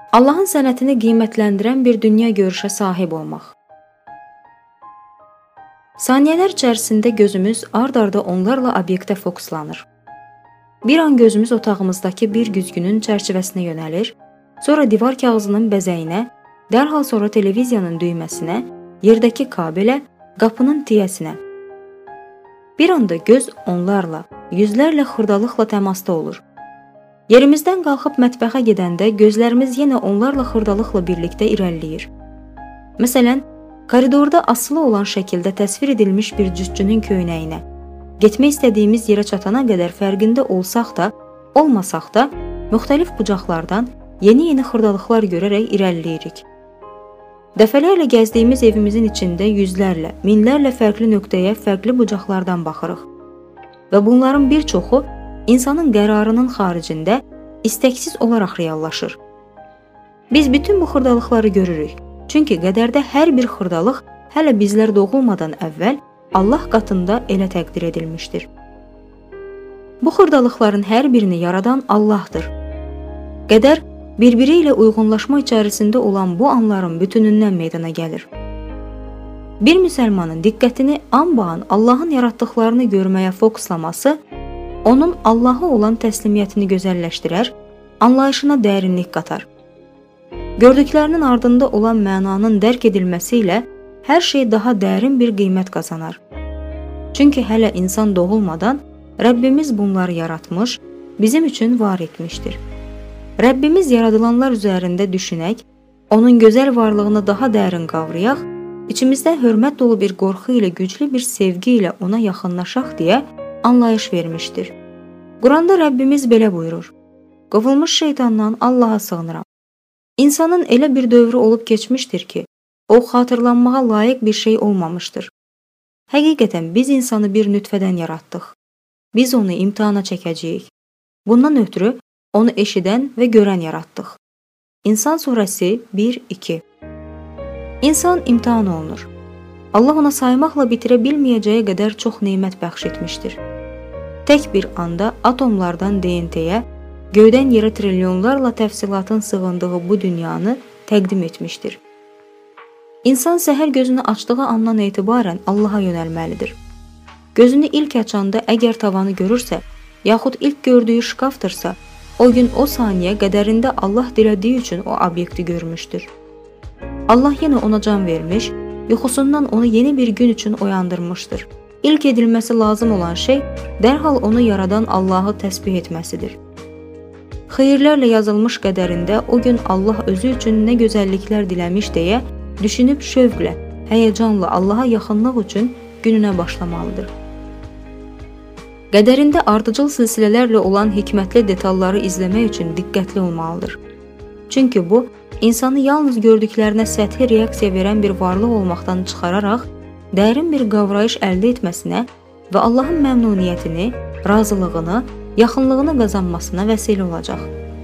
Allahın sənətini qiymətləndirən bir dünya görüşə sahib olmaq. Saniyələr içərisində gözümüz ard-arda onlarla obyektə fokuslanır. Bir an gözümüz otağımızdakı bir güzgünün çərçivəsinə yönəlir, sonra divar kağızının bəzəyinə, dərhal sonra televiziyanın düyməsinə, yerdəki kabelə, qapının tiyəsinə. Bir anda göz onlarla, yüzlərlə xırdalıqla təmasda olur. Yerimizdən qalxıb mətbəxə gedəndə gözlərimiz yenə onlarla xırdalıqla birlikdə irəliləyir. Məsələn, koridorda asılı olan şəkildə təsvir edilmiş bir cütçünün köynəyinə, getmək istədiyimiz yerə çatana qədər fərqində olsaq da, olmasaq da, müxtəlif bucaqlardan yeni xırdalıqlar görərək irəliləyirik. Dəfələrlə gəzdiyimiz evimizin içində yüzlərlə, minlərlə fərqli nöqtəyə fərqli bucaqlardan baxırıq. Və bunların bir çoxu insanın qərarının xaricində istəksiz olaraq reallaşır. Biz bütün bu xırdalıqları görürük. Çünki qədərdə hər bir xırdalıq hələ bizlər doğulmadan əvvəl Allah qatında elə təqdir edilmişdir. Bu xırdalıqların hər birini yaradan Allahdır. Qədər bir-biri ilə uyğunlaşma içərisində olan bu anların bütünündən meydana gəlir. Bir müsəlmanın diqqətini an-ba-an Allahın yaratdıqlarını görməyə fokuslaması, onun Allaha olan təslimiyyətini gözəlləşdirər, anlayışına dərinlik qatar. Gördüklərinin ardında olan mənanın dərk edilməsi ilə hər şey daha dərin bir qiymət qazanar. Çünki hələ insan doğulmadan Rəbbimiz bunları yaratmış, bizim üçün var etmişdir. Rəbbimiz yaradılanlar üzərində düşünək, onun gözəl varlığını daha dərin qavrayaq, içimizdə hörmət dolu bir qorxu ilə güclü bir sevgi ilə ona yaxınlaşaq deyə anlayış vermişdir. Quranda Rəbbimiz belə buyurur: "Qovulmuş şeytandan Allaha sığınıram." İnsanın elə bir dövrü olub keçmişdir ki, o xatırlanmağa layiq bir şey olmamışdır. Həqiqətən biz insanı bir nütfədən yaratdıq. Biz onu imtihana çəkəcəyik. Bundan ötürü onu eşidən və görən yaratdıq. İnsan surəsi 1-2. İnsan imtihan olunur. Allah ona saymaqla bitirə bilməyəcəyi qədər çox nemət bəxş etmişdir. Tək bir anda atomlardan DNT-yə, göydən yerə trilyonlarla təfsilatın sığındığı bu dünyanı təqdim etmişdir. İnsan səhər gözünü açdığı andan etibarən Allaha yönəlməlidir. Gözünü ilk açanda əgər tavanı görürsə, yaxud ilk gördüyü şkafdırsa, o gün o saniyə qədərində Allah dilədiyi üçün o obyekti görmüşdür. Allah yenə ona can vermiş, yuxusundan onu yeni bir gün üçün oyandırmışdır. İlk edilməsi lazım olan şey dərhal onu yaradan Allahı təsbih etməsidir. Xeyirlərlə yazılmış qədərində o gün Allah özü üçün nə gözəlliklər diləmiş deyə düşünüb şövqlə, həyəcanla Allaha yaxınlıq üçün gününə başlamalıdır. Qədərində ardıcıl silsilələrlə olan hikmətli detalları izləmək üçün diqqətli olmalıdır. Çünki bu, insanı yalnız gördüklərinə səthi reaksiya verən bir varlıq olmaqdan çıxararaq, dərin bir qavrayış əldə etməsinə və Allahın məmnuniyyətini, razılığını, yaxınlığını qazanmasına vəsilə olacaq.